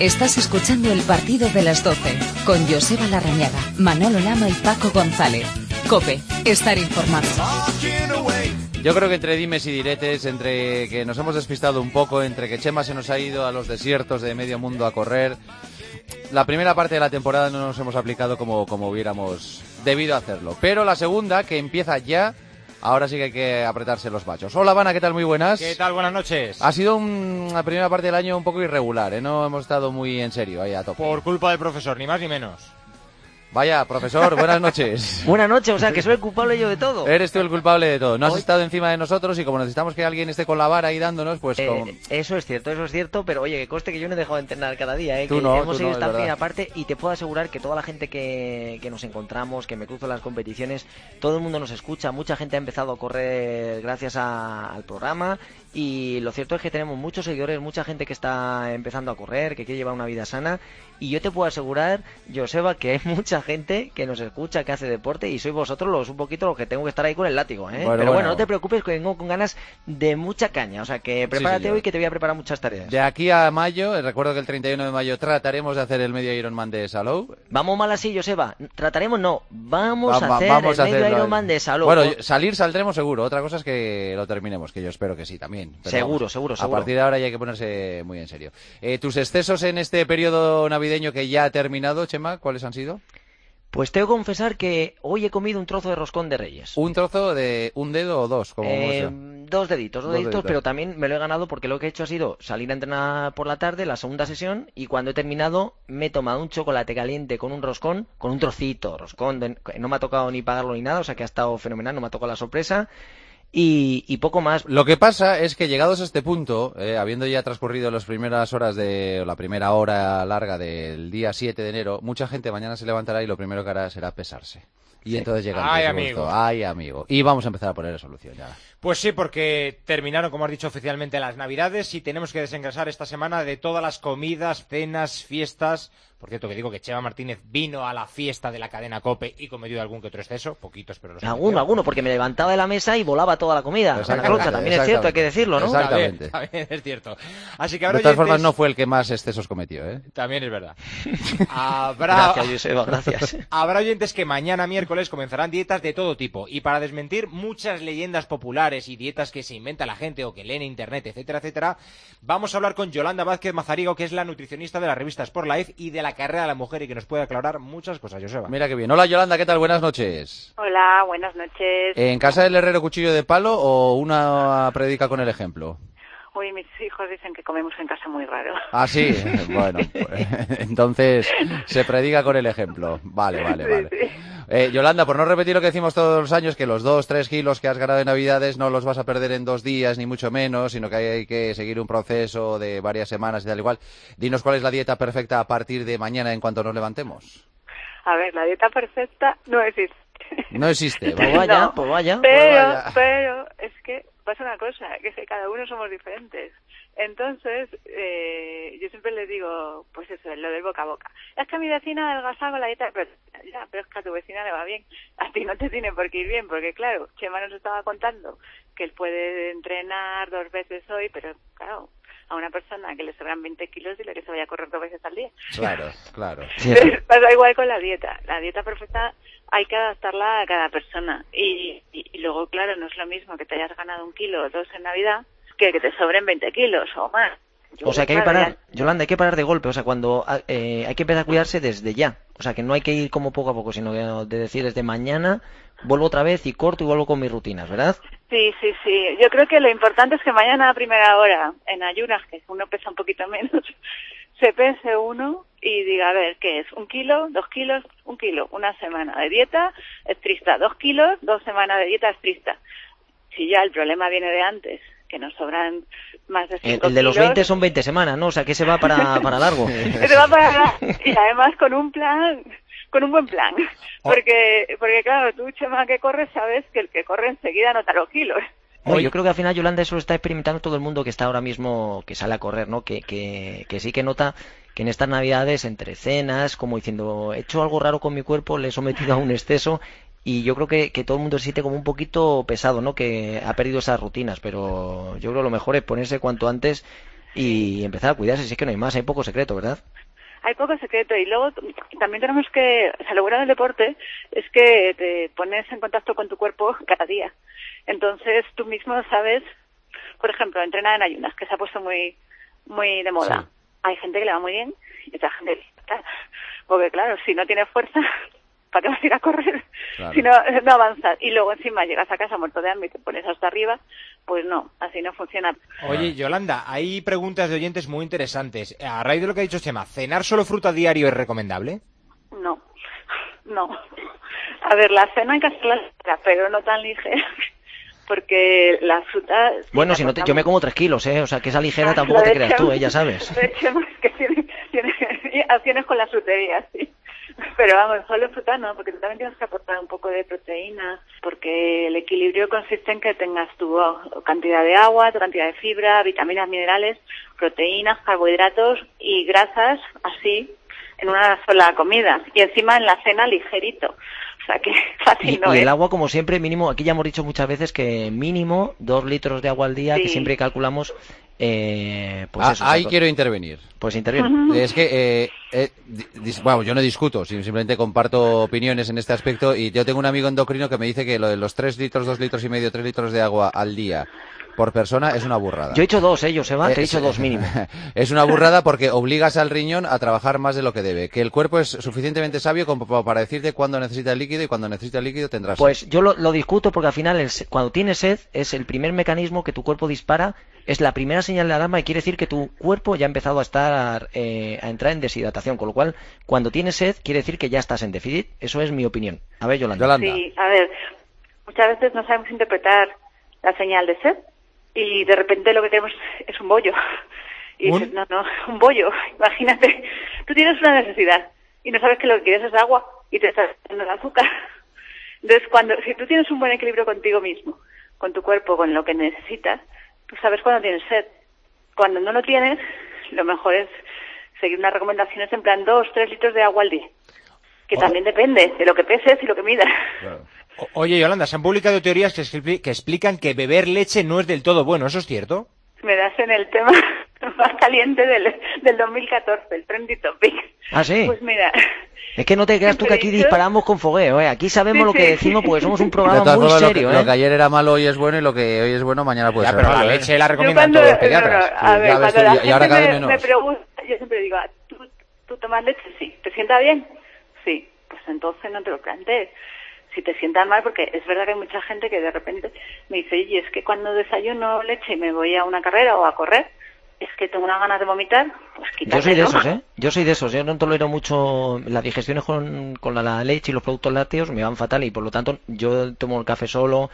Estás escuchando el partido de las 12 con Joseba Larrañaga, Manolo Lama y Paco González. COPE, estar informado. Yo creo que entre dimes y diretes, entre que nos hemos despistado un poco, entre que Chema se nos ha ido a los desiertos de medio mundo a correr, la primera parte de la temporada no nos hemos aplicado como hubiéramos debido hacerlo. Pero la segunda, que empieza ya, ahora sí que hay que apretarse los machos. Hola, Vana, ¿qué tal? Muy buenas. ¿Qué tal? Buenas noches. Ha sido una primera parte del año un poco irregular, ¿eh? No hemos estado muy en serio ahí a tope. Por culpa del profesor, ni más ni menos. Vaya, profesor, buenas noches. Buenas noches, o sea, que soy el culpable yo de todo. Eres tú el culpable de todo. No has estado encima de nosotros y como necesitamos que alguien esté con la vara ahí dándonos, pues... Eso es cierto, pero oye, que conste que yo no he dejado de entrenar cada día, ¿eh? Tú que no, hemos seguido esta primera verdad. parte y te puedo asegurar que toda la gente que nos encontramos, que me cruzo en las competiciones, todo el mundo nos escucha, mucha gente ha empezado a correr gracias al programa y lo cierto es que tenemos muchos seguidores, mucha gente que está empezando a correr, que quiere llevar una vida sana y yo te puedo asegurar, Joseba, que hay mucha gente que nos escucha, que hace deporte y sois vosotros un poquito los que tengo que estar ahí con el látigo, ¿eh? Pero bueno, no te preocupes, que vengo con ganas de mucha caña, o sea que prepárate sí, hoy que te voy a preparar muchas tareas. De aquí a mayo, recuerdo que el 31 de mayo trataremos de hacer el medio Ironman de Salou. Vamos mal así, Joseba, trataremos no, vamos a hacer el medio Ironman de Salou. Bueno, saldremos seguro, otra cosa es que lo terminemos, que yo espero que sí también. Pero seguro. A partir de ahora ya hay que ponerse muy en serio. ¿Tus excesos en este periodo navideño que ya ha terminado, Chema, cuáles han sido? Pues tengo que confesar que hoy he comido un trozo de roscón de Reyes. ¿Un trozo de un dedo o dos? Como dos deditos, pero también me lo he ganado porque lo que he hecho ha sido salir a entrenar por la tarde, la segunda sesión, y cuando he terminado me he tomado un chocolate caliente con un roscón, con un trocito roscón, no me ha tocado ni pagarlo ni nada, o sea que ha estado fenomenal, no me ha tocado la sorpresa. Y poco más. Lo que pasa es que llegados a este punto, habiendo ya transcurrido las primeras horas la primera hora larga del día 7 de enero, mucha gente mañana se levantará y lo primero que hará será pesarse. Y entonces llega ay, amigo. Y vamos a empezar a poner solución ya. Pues sí, porque terminaron, como has dicho, oficialmente las Navidades y tenemos que desengrasar esta semana de todas las comidas, cenas, fiestas. Por cierto, que digo que Chema Martínez vino a la fiesta de la cadena COPE y cometió algún que otro exceso, poquitos, pero los Alguno, porque me levantaba de la mesa y volaba toda la comida. También es cierto, hay que decirlo, ¿no? Exactamente. También es cierto. Así que habrá de todas formas, no fue el que más excesos cometió, ¿eh? También es verdad. Gracias, Joseba, gracias. Habrá oyentes que mañana miércoles comenzarán dietas de todo tipo y para desmentir muchas leyendas populares y dietas que se inventa la gente o que lee en internet, etcétera, etcétera, vamos a hablar con Yolanda Vázquez Mazarigo, que es la nutricionista de la revista Sport Life y de la carrera de la mujer y que nos puede aclarar muchas cosas, Joseba. Mira qué bien. Hola, Yolanda, ¿qué tal? Buenas noches. Hola, buenas noches. ¿En casa del herrero cuchillo de palo o una predica con el ejemplo? Uy, mis hijos dicen que comemos en casa muy raro. Ah, sí. Bueno, pues, entonces se predica con el ejemplo. Vale. Sí. Yolanda, por no repetir lo que decimos todos los años, que los 2-3 kilos que has ganado en Navidades no los vas a perder en 2 días, ni mucho menos, sino que hay que seguir un proceso de varias semanas y tal igual. Dinos cuál es la dieta perfecta a partir de mañana en cuanto nos levantemos. A ver, la dieta perfecta no existe. No existe. Pues vaya. Pero es que pasa una cosa, que es que cada uno somos diferentes. Entonces, yo siempre les digo, pues eso, lo del boca a boca. Es que a mi vecina adelgaza con la dieta, pero es que a tu vecina le va bien. A ti no te tiene por qué ir bien, porque claro, Chema nos estaba contando que él puede entrenar 2 veces hoy, pero claro, a una persona que le sobran 20 kilos, dile que se vaya a correr 2 veces al día. Claro. Pasa igual con la dieta. La dieta perfecta hay que adaptarla a cada persona. Y luego, claro, no es lo mismo que te hayas ganado 1 kilo o 2 en Navidad que te sobren 20 kilos o más. O sea que hay que parar, Yolanda, hay que parar de golpe, o sea, cuando hay que empezar a cuidarse desde ya. O sea, que no hay que ir como poco a poco, sino de decir desde mañana vuelvo otra vez y corto y vuelvo con mis rutinas, ¿verdad? Sí. Yo creo que lo importante es que mañana a primera hora, en ayunas, que uno pesa un poquito menos, se pese uno y diga, a ver, ¿qué es? 1 kilo, 2 kilos, 1 kilo, una semana de dieta estricta, 2 kilos, 2 semanas de dieta estricta. Si ya el problema viene de antes, que nos sobran más de 5 kilos. El de los 20 son 20 semanas, ¿no? O sea, que se va para largo. Se va para largo. Y además con un buen plan. Porque claro, tú, Chema, que corres, sabes que el que corre enseguida nota los kilos. No, yo creo que al final, Yolanda, eso lo está experimentando todo el mundo que está ahora mismo, que sale a correr, ¿no? Que sí que nota que en estas Navidades, entre cenas, como diciendo, he hecho algo raro con mi cuerpo, le he sometido a un exceso. Y yo creo que todo el mundo se siente como un poquito pesado, ¿no? Que ha perdido esas rutinas, pero yo creo que lo mejor es ponerse cuanto antes y empezar a cuidarse. Si es que no hay más, hay poco secreto, ¿verdad? Hay poco secreto y luego también tenemos que, o sea, lo bueno del deporte es que te pones en contacto con tu cuerpo cada día. Entonces tú mismo sabes, por ejemplo, entrenar en ayunas, que se ha puesto muy de moda. Sí. Hay gente que le va muy bien y otra gente que está. Porque claro, si no tienes fuerza, ¿para qué vas a ir a correr? Claro. Si no avanzas y luego encima llegas a casa muerto de hambre y te pones hasta arriba, pues no, así no funciona. Oye, Yolanda, hay preguntas de oyentes muy interesantes. A raíz de lo que ha dicho Chema, ¿cenar solo fruta a diario es recomendable? No. A ver, la cena hay que hacerla ligera, pero no tan ligera, porque la fruta... Bueno, si no yo me como 3 kilos, ¿eh? O sea, que esa ligera tampoco te creas tú, ya sabes. De hecho, es que tiene acciones con la frutería, sí. Pero vamos, solo fruta no, porque tú también tienes que aportar un poco de proteína, porque el equilibrio consiste en que tengas tu cantidad de agua, tu cantidad de fibra, vitaminas, minerales, proteínas, carbohidratos y grasas, así, en una sola comida. Y encima en la cena ligerito. O sea que fácil no es. Y el agua, como siempre, mínimo, aquí ya hemos dicho muchas veces que mínimo 2 litros de agua al día, sí. Que siempre calculamos... pues eso, ahí quiero intervenir. Pues interviene. Es que, bueno, yo no discuto, simplemente comparto opiniones en este aspecto y yo tengo un amigo endocrino que me dice que lo de los 3 litros, 2 litros y medio, 3 litros de agua al día por persona es una burrada. Yo he dicho 2, Joseba, te he dicho 2 mínimo. Es una burrada porque obligas al riñón a trabajar más de lo que debe. Que el cuerpo es suficientemente sabio como para decirte cuándo necesita el líquido y cuando necesita el líquido tendrás sed. Pues yo lo discuto porque al final cuando tienes sed es el primer mecanismo que tu cuerpo dispara, es la primera señal de alarma y quiere decir que tu cuerpo ya ha empezado a entrar en deshidratación, con lo cual cuando tienes sed quiere decir que ya estás en déficit. Eso es mi opinión. A ver, Yolanda. Sí, a ver, muchas veces no sabemos interpretar la señal de sed y de repente lo que tenemos es un bollo. Y dices, no, un bollo. Imagínate, tú tienes una necesidad y no sabes que lo que quieres es agua y te estás dando el azúcar. Entonces, si tú tienes un buen equilibrio contigo mismo, con tu cuerpo, con lo que necesitas, tú sabes cuándo tienes sed. Cuando no lo tienes, lo mejor es seguir unas recomendaciones en plan 2-3 litros de agua al día. Que también depende de lo que peses y lo que midas. Claro. Oye, Yolanda, se han publicado teorías que explican que beber leche no es del todo bueno, ¿eso es cierto? Me das en el tema más caliente del 2014, el Trendy Topic. ¿Ah, sí? Pues mira... Es que no te creas tú que aquí disparamos con fogueo, ¿eh? Aquí sabemos lo que decimos porque somos un programa muy serio, lo que ayer era malo hoy es bueno y lo que hoy es bueno mañana puede ser pero malo. La leche la recomiendan todos los pediatras. A ver, cuando la gente y ahora cada vez menos. me pregunta, yo siempre digo, ¿tú tomas leche? Sí. ¿Te sienta bien? Sí. Pues entonces no te lo plantees. Si te sientas mal, porque es verdad que hay mucha gente que de repente me dice, oye, es que cuando desayuno leche y me voy a una carrera o a correr, es que tengo unas ganas de vomitar, pues quítate. Yo soy de esos, ¿eh? Yo soy de esos. Yo no tolero mucho las digestiones con la leche y los productos lácteos, me van fatal y por lo tanto yo tomo el café solo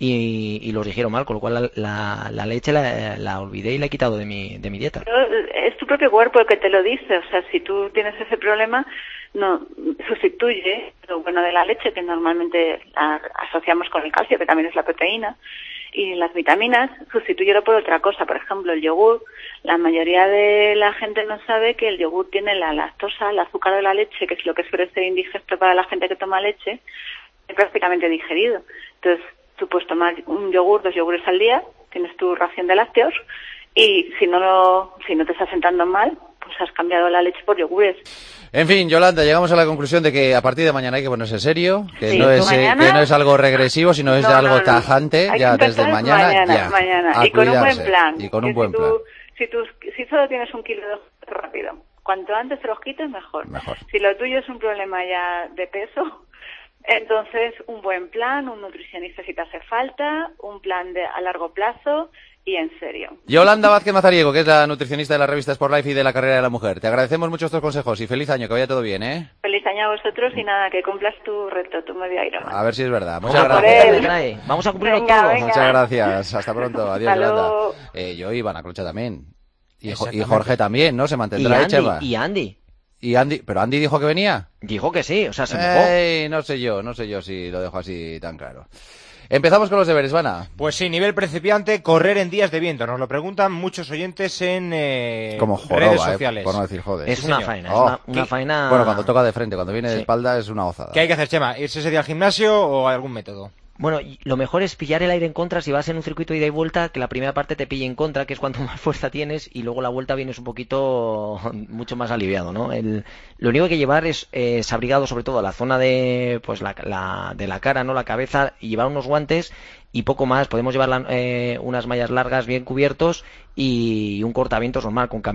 y los digiero mal, con lo cual la leche la olvidé y la he quitado de mi dieta. Pero es tu propio cuerpo el que te lo dice, o sea, si tú tienes ese problema, no sustituye lo bueno de la leche, que normalmente la asociamos con el calcio, que también es la proteína, y las vitaminas, sustitúyelo por otra cosa. Por ejemplo, el yogur. La mayoría de la gente no sabe que el yogur tiene la lactosa, el azúcar de la leche, que es lo que suele ser indigesto para la gente que toma leche, es prácticamente digerido. Entonces, tú puedes tomar un yogur, 2 yogures al día, tienes tu ración de lácteos, y si no te está sentando mal, pues has cambiado la leche por yogures. En fin, Yolanda, llegamos a la conclusión de que a partir de mañana hay que ponerse serio, que, sí, no es algo regresivo, sino es algo tajante, ya desde mañana. Mañana. Y con un buen plan. Y con un buen plan. Si solo tienes 1 kilo de rápido, cuanto antes te los quites, mejor. Si lo tuyo es un problema ya de peso, entonces un buen plan, un nutricionista si te hace falta, un plan a largo plazo y en serio. Yolanda Vázquez Mazariego, que es la nutricionista de la revista Sport Life y de la Carrera de la Mujer. Te agradecemos mucho estos consejos y feliz año, que vaya todo bien, ¿eh? Feliz año a vosotros y nada, que cumplas tu reto, tu medio Ironman. A ver si es verdad. Muchas gracias. Vamos a cumplirlo todo. Muchas gracias. Hasta pronto. Adiós, Yolanda. Yo y Ivana Clocha también. Y Jorge también, ¿no? Se mantendrá ahí, Chema. Y Andy. ¿Pero Andy dijo que venía? Dijo que sí, o sea, se mojó. No sé yo si lo dejo así tan claro. Empezamos con los deberes, Vana. Pues sí, nivel principiante, correr en días de viento. Nos lo preguntan muchos oyentes en redes sociales. Por no decir joder. Es una faena, una faena... Bueno, cuando toca de frente, cuando viene de espalda es una gozada. ¿Qué hay que hacer, Chema? ¿Irse ese día al gimnasio o algún método? Bueno, lo mejor es pillar el aire en contra si vas en un circuito de ida y vuelta, que la primera parte te pille en contra, que es cuanto más fuerza tienes, y luego la vuelta vienes un poquito mucho más aliviado, ¿no? Lo único que hay que llevar es abrigado, sobre todo a la zona de pues de la cara, ¿no? La cabeza, y llevar unos guantes y poco más. Podemos llevar unas mallas largas bien cubiertos y un cortavientos normal, con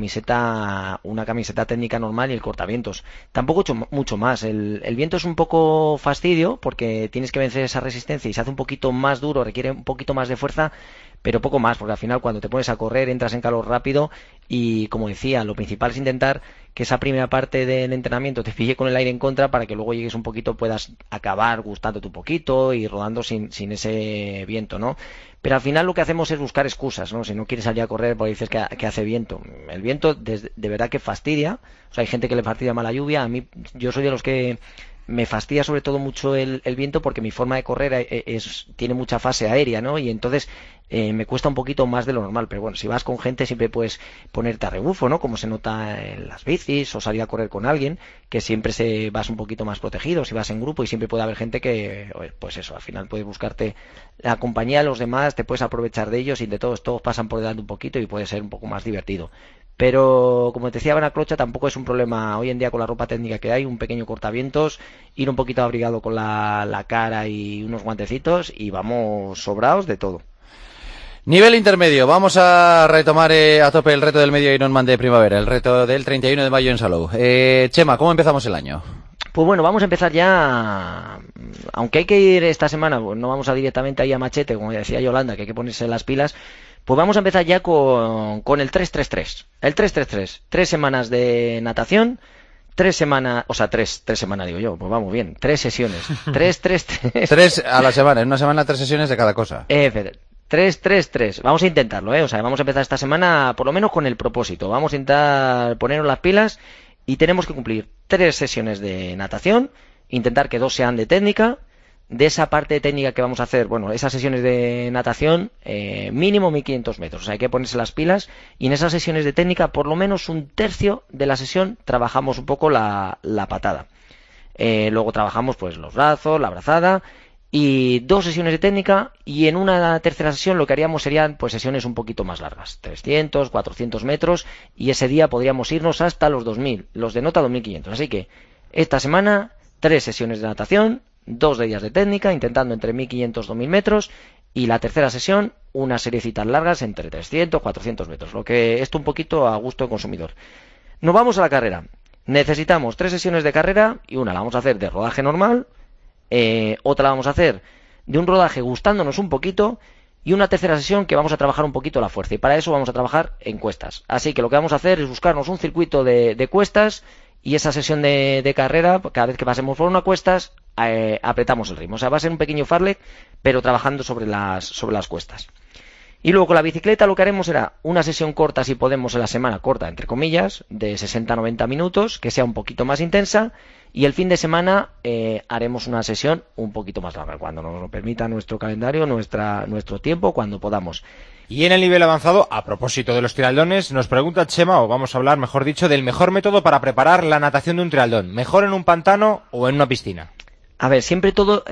una camiseta técnica normal y el cortavientos. Tampoco mucho más. El viento es un poco fastidio porque tienes que vencer esa resistencia y se hace un poquito más duro, requiere un poquito más de fuerza, pero poco más, porque al final cuando te pones a correr entras en calor rápido y, como decía, lo principal es intentar que esa primera parte del entrenamiento te pille con el aire en contra para que luego llegues un poquito, puedas acabar gustándote un poquito y rodando sin ese viento, ¿no? Pero al final lo que hacemos es buscar excusas, ¿no? Si no quieres salir a correr porque dices que hace viento. El viento de verdad que fastidia. O sea, hay gente que le fastidia más la lluvia. A mí, yo soy de los que me fastidia sobre todo mucho el viento, porque mi forma de correr tiene mucha fase aérea, ¿no? Y entonces me cuesta un poquito más de lo normal. Pero bueno, si vas con gente siempre puedes ponerte a rebufo, ¿no? Como se nota en las bicis, o salir a correr con alguien, que siempre vas un poquito más protegido si vas en grupo, y siempre puede haber gente que, pues eso, al final puedes buscarte la compañía de los demás, te puedes aprovechar de ellos, y de todos pasan por delante un poquito y puede ser un poco más divertido. Pero, como te decía, Benaclocha tampoco es un problema hoy en día con la ropa técnica que hay. Un pequeño cortavientos, ir un poquito abrigado con la cara y unos guantecitos, y vamos sobrados de todo. Nivel intermedio, vamos a retomar a tope el reto del medio Ironman de primavera, el reto del 31 de mayo en Salou. Chema, ¿cómo empezamos el año? Pues bueno, vamos a empezar ya, aunque hay que ir esta semana, pues no vamos a directamente ahí a machete, como decía Yolanda, que hay que ponerse las pilas. Pues vamos a empezar ya con el 3-3-3. El 3-3-3. 3 semanas de natación, 3 semanas, o sea, 3 semanas digo yo, pues vamos bien, 3 sesiones. 3-3-3. 3 a la semana, en una semana 3 sesiones de cada cosa. 3-3-3. Vamos a intentarlo, o sea, vamos a empezar esta semana por lo menos con el propósito. Vamos a intentar ponernos las pilas y tenemos que cumplir 3 sesiones de natación, intentar que 2 sean de técnica. De esa parte de técnica que vamos a hacer, bueno, esas sesiones de natación, mínimo 1500 metros, o sea, hay que ponerse las pilas, y en esas sesiones de técnica, por lo menos un tercio de la sesión, trabajamos un poco la patada. Luego trabajamos pues los brazos, la brazada, y 2 sesiones de técnica, y en una tercera sesión lo que haríamos serían pues sesiones un poquito más largas, 300, 400 metros, y ese día podríamos irnos hasta los 2000, los de nota 2500. Así que esta semana 3 sesiones de natación, 2 de ellas de técnica, intentando entre 1500 y 2000 metros, y la tercera sesión, unas seriecitas largas entre 300 y 400 metros, lo que esto un poquito a gusto del consumidor. Nos vamos a la carrera. Necesitamos 3 sesiones de carrera, y una la vamos a hacer de rodaje normal, otra la vamos a hacer de un rodaje gustándonos un poquito, y una tercera sesión que vamos a trabajar un poquito la fuerza, y para eso vamos a trabajar en cuestas. Así que lo que vamos a hacer es buscarnos un circuito de cuestas, y esa sesión de carrera, cada vez que pasemos por una cuestas, apretamos el ritmo. O sea, va a ser un pequeño fartlek, pero trabajando sobre las cuestas. Y luego con la bicicleta lo que haremos será una sesión corta, si podemos, en la semana, corta entre comillas, de 60-90 minutos, que sea un poquito más intensa, y el fin de semana haremos una sesión un poquito más larga, cuando nos lo permita nuestro calendario, nuestro tiempo, cuando podamos. Y en el nivel avanzado, a propósito de los triatlones, nos pregunta Chema, o vamos a hablar, mejor dicho, del mejor método para preparar la natación de un triatlón. ¿Mejor en un pantano o en una piscina? A ver, siempre todo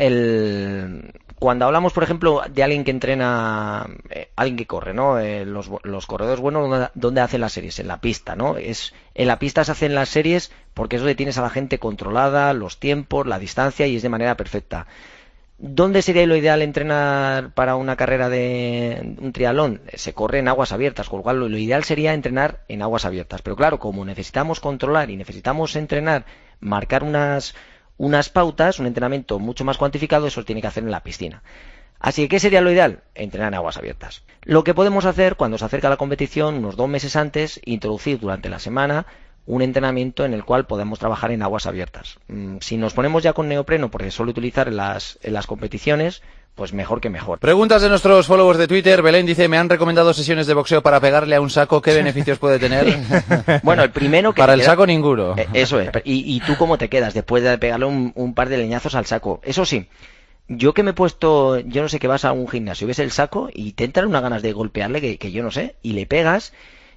cuando hablamos, por ejemplo, de alguien que entrena, alguien que corre, ¿no? Los corredores buenos, ¿dónde hacen las series? En la pista, ¿no? En la pista se hacen las series porque es donde tienes a la gente controlada, los tiempos, la distancia, y es de manera perfecta. ¿Dónde sería lo ideal entrenar para una carrera de un triatlón? Se corre en aguas abiertas, con lo cual lo ideal sería entrenar en aguas abiertas. Pero claro, como necesitamos controlar y necesitamos entrenar, marcar unas pautas, un entrenamiento mucho más cuantificado, eso tiene que hacer en la piscina. Así que, ¿qué sería lo ideal? Entrenar en aguas abiertas. Lo que podemos hacer cuando se acerca la competición, unos 2 meses antes, introducir durante la semana un entrenamiento en el cual podemos trabajar en aguas abiertas. Si nos ponemos ya con neopreno, porque se suele utilizar en las competiciones, pues mejor que mejor. Preguntas de nuestros followers de Twitter. Belén dice, me han recomendado sesiones de boxeo para pegarle a un saco. ¿Qué beneficios puede tener? Bueno, el primero que... Para el saco ninguno. Eso es. ¿Y tú cómo te quedas después de pegarle un par de leñazos al saco? Eso sí, yo que me he puesto... Yo no sé, que vas a un gimnasio, ves el saco y te entran unas ganas de golpearle que yo no sé, y le pegas...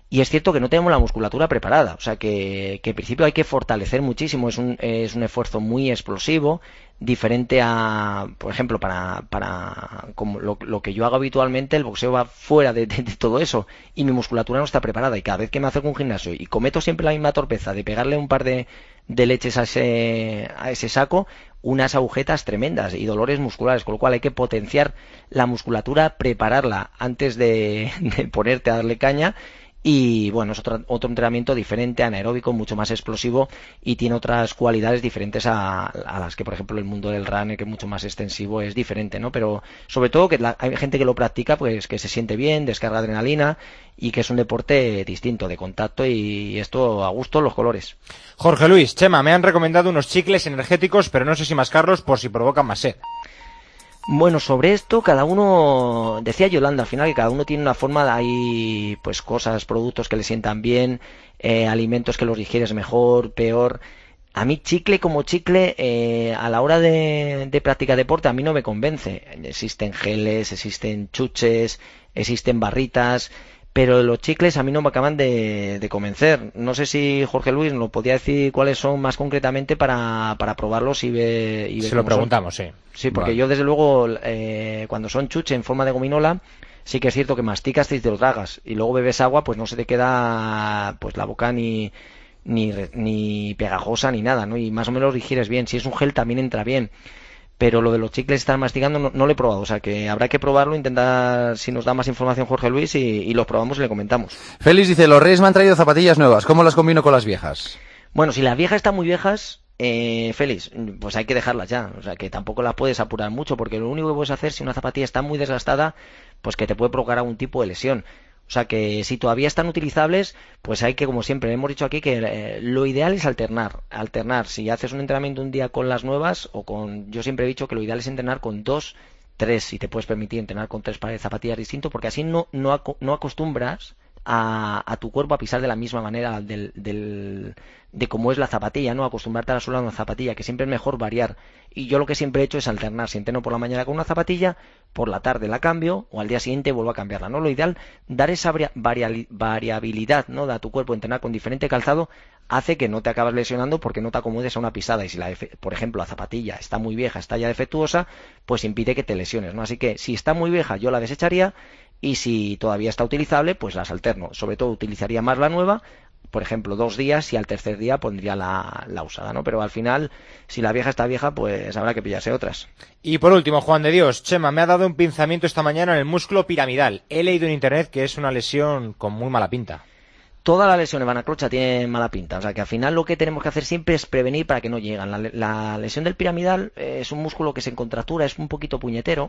y es cierto que no tenemos la musculatura preparada, o sea que en principio hay que fortalecer muchísimo, es un esfuerzo muy explosivo, diferente a, por ejemplo, para como lo que yo hago habitualmente. El boxeo va fuera de todo eso, y mi musculatura no está preparada, y cada vez que me acerco a un gimnasio y cometo siempre la misma torpeza de pegarle un par de leches a ese saco, unas agujetas tremendas y dolores musculares, con lo cual hay que potenciar la musculatura, prepararla antes de ponerte a darle caña. Y bueno, es otro entrenamiento diferente, anaeróbico, mucho más explosivo, y tiene otras cualidades diferentes a las que, por ejemplo, el mundo del running, que es mucho más extensivo, es diferente, ¿no? Pero sobre todo que hay gente que lo practica, pues que se siente bien, descarga adrenalina, y que es un deporte distinto, de contacto, y esto a gusto, los colores. Jorge Luis, Chema, me han recomendado unos chicles energéticos, pero no sé si mascarlos por si provocan más sed. Bueno, sobre esto, cada uno, decía Yolanda al final, que cada uno tiene una forma, hay pues cosas, productos que le sientan bien, alimentos que los digieres mejor, peor. A mí chicle como chicle, a la hora de practicar deporte, a mí no me convence. Existen geles, existen chuches, existen barritas, pero los chicles a mí no me acaban de convencer. No sé si Jorge Luis nos podía decir cuáles son más concretamente para probarlos y ver se lo preguntamos, sí. Sí, porque vale. Yo desde luego, cuando son chuches en forma de gominola, sí que es cierto que masticas y te lo tragas, y luego bebes agua, pues no se te queda pues la boca ni pegajosa ni nada, ¿no? Y más o menos lo digieres bien. Si es un gel también entra bien. Pero lo de los chicles estar masticando no lo he probado, o sea que habrá que probarlo, intentar si nos da más información Jorge Luis y lo probamos y le comentamos. Félix dice, los Reyes me han traído zapatillas nuevas, ¿cómo las combino con las viejas? Bueno, si las viejas están muy viejas, Félix, pues hay que dejarlas ya, o sea que tampoco las puedes apurar mucho, porque lo único que puedes hacer si una zapatilla está muy desgastada, pues que te puede provocar algún tipo de lesión. O sea que si todavía están utilizables, pues hay que, como siempre hemos dicho aquí, que lo ideal es alternar. Si haces un entrenamiento un día con las nuevas, yo siempre he dicho que lo ideal es entrenar con 2, 3, si te puedes permitir entrenar con 3 pares de zapatillas distintos, porque así no acostumbras a tu cuerpo a pisar de la misma manera de cómo es la zapatilla, ¿no? Acostumbrarte a la suela de una zapatilla, que siempre es mejor variar. Y yo lo que siempre he hecho es alternar. Si entreno por la mañana con una zapatilla, por la tarde la cambio, o al día siguiente vuelvo a cambiarla, ¿no? Lo ideal, dar esa variabilidad, ¿no? De a tu cuerpo, entrenar con diferente calzado, hace que no te acabas lesionando porque no te acomodes a una pisada. Y si por ejemplo la zapatilla está muy vieja, está ya defectuosa, pues impide que te lesiones, ¿no? Así que si está muy vieja, yo la desecharía, y si todavía está utilizable, pues las alterno. Sobre todo utilizaría más la nueva, por ejemplo 2 días, y al tercer día pondría la usada, ¿no? Pero al final, si la vieja está vieja, pues habrá que pillarse otras. Y por último, Juan de Dios, Chema, me ha dado un pinzamiento esta mañana en el músculo piramidal. He leído en internet que es una lesión con muy mala pinta. Todas las lesiones van a clocha tienen mala pinta, o sea que al final lo que tenemos que hacer siempre es prevenir para que no lleguen. La lesión del piramidal es un músculo que se contractura, es un poquito puñetero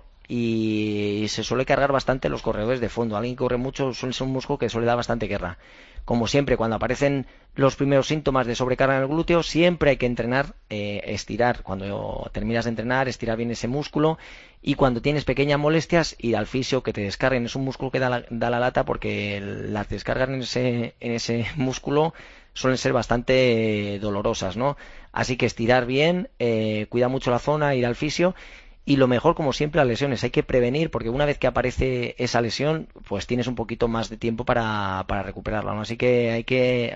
y se suele cargar bastante en los corredores de fondo. Alguien que corre mucho suele ser un músculo que suele dar bastante guerra. Como siempre, cuando aparecen los primeros síntomas de sobrecarga en el glúteo, siempre hay que entrenar, estirar. Cuando terminas de entrenar, estirar bien ese músculo, y cuando tienes pequeñas molestias, ir al fisio que te descarguen. Es un músculo que da la lata, porque las descargas en ese músculo suelen ser bastante dolorosas, ¿no? Así que estirar bien, cuida mucho la zona, ir al fisio. Y lo mejor, como siempre, las lesiones hay que prevenir, porque una vez que aparece esa lesión, pues tienes un poquito más de tiempo para recuperarla, ¿no? Así que hay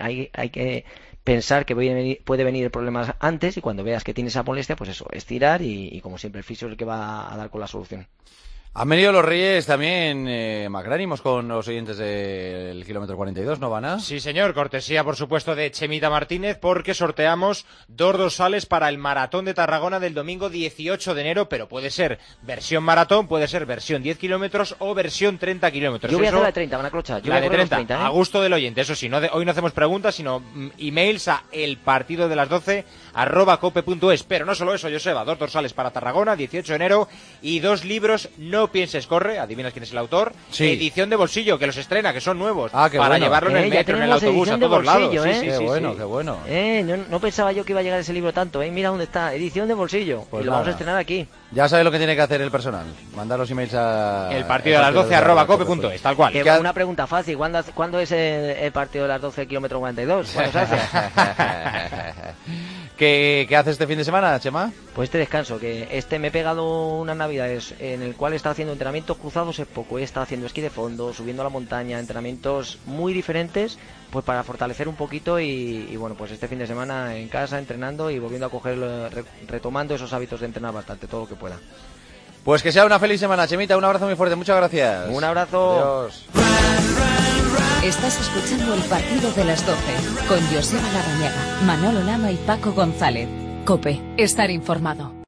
que pensar que puede venir el problema antes, y cuando veas que tienes esa molestia, pues eso, estirar, y como siempre el fisio es el que va a dar con la solución. Han venido los Reyes también magnánimos con los oyentes del kilómetro 42, ¿no, Vana? Sí, señor, cortesía, por supuesto, de Chemita Martínez, porque sorteamos 2 dorsales para el Maratón de Tarragona del domingo 18 de enero, pero puede ser versión maratón, puede ser versión 10 kilómetros o versión 30 kilómetros. Yo voy a hacer la de 30, Van a clochar. La de 30, a gusto del oyente, eso sí, hoy no hacemos preguntas, sino emails a elpartidodelas12@cope.es, pero no solo eso, Joseba, 2 dorsales para Tarragona, 18 de enero, y 2 libros, No pienses, corre, adivinas quién es el autor, sí. Edición de bolsillo, que los estrena, que son nuevos, para bueno. Llevarlo en el metro, en el autobús, a todos lados. Qué bueno, qué bueno. No pensaba yo que iba a llegar ese libro tanto, mira dónde está, edición de bolsillo, pues y lo vamos a estrenar aquí. Ya sabe lo que tiene que hacer el personal, mandar los emails a elpartidodelas12@cope.es, tal cual. Una pregunta fácil, ¿cuándo es el partido de las 12 kilómetro 42? ¿Cuándo se hace? ¿Qué haces este fin de semana, Chema? Pues este descanso, que me he pegado unas navidades en el cual he estado haciendo entrenamientos cruzados, es poco, he estado haciendo esquí de fondo, subiendo a la montaña, entrenamientos muy diferentes, pues para fortalecer un poquito y bueno, pues este fin de semana en casa entrenando y volviendo a coger, retomando esos hábitos de entrenar bastante, todo lo que pueda. Pues que sea una feliz semana, Chemita, un abrazo muy fuerte, muchas gracias. Un abrazo. Adiós. Estás escuchando el partido de las 12 con Joseba Larrañaga, Manolo Lama y Paco González. COPE, estar informado.